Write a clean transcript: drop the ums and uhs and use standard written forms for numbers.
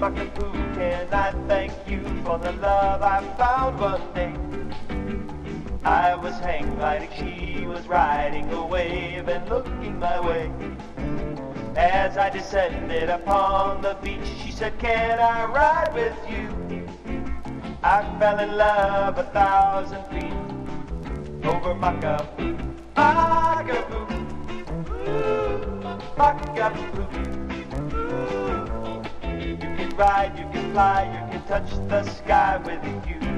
Buckapoo, can I thank you for the love I found one day? I was hang gliding, she was riding a wave and looking my way. As I descended upon the beach, she said, can I ride with you? I fell in love 1,000 feet over Buckapoo. Buckapoo, Buckapoo. You can ride, you can fly, you can touch the sky with you.